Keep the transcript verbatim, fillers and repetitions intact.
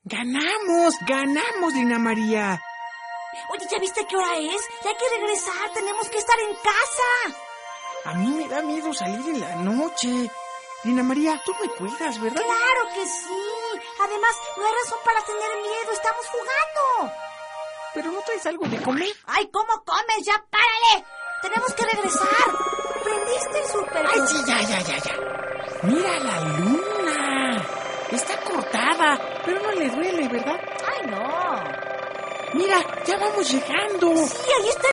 ¡Ganamos! ¡Ganamos, Dina María! Oye, ¿ya viste qué hora es? Ya hay que regresar, tenemos que estar en casa. A mí me da miedo salir en la noche. Dina María, tú me cuidas, ¿verdad? ¡Claro que sí! Además, no hay razón para tener miedo, estamos jugando. ¿Pero no traes algo de comer? ¡Ay, cómo comes! ¡Ya párale! Tenemos que regresar. ¿Prendiste el súper? ¡Ay, sí, ya, ya, ya, ya! ¡Mira la luna! Está cortada, pero no le duele, ¿verdad? ¡Ay, no! Mira, ya vamos llegando. Sí, ahí está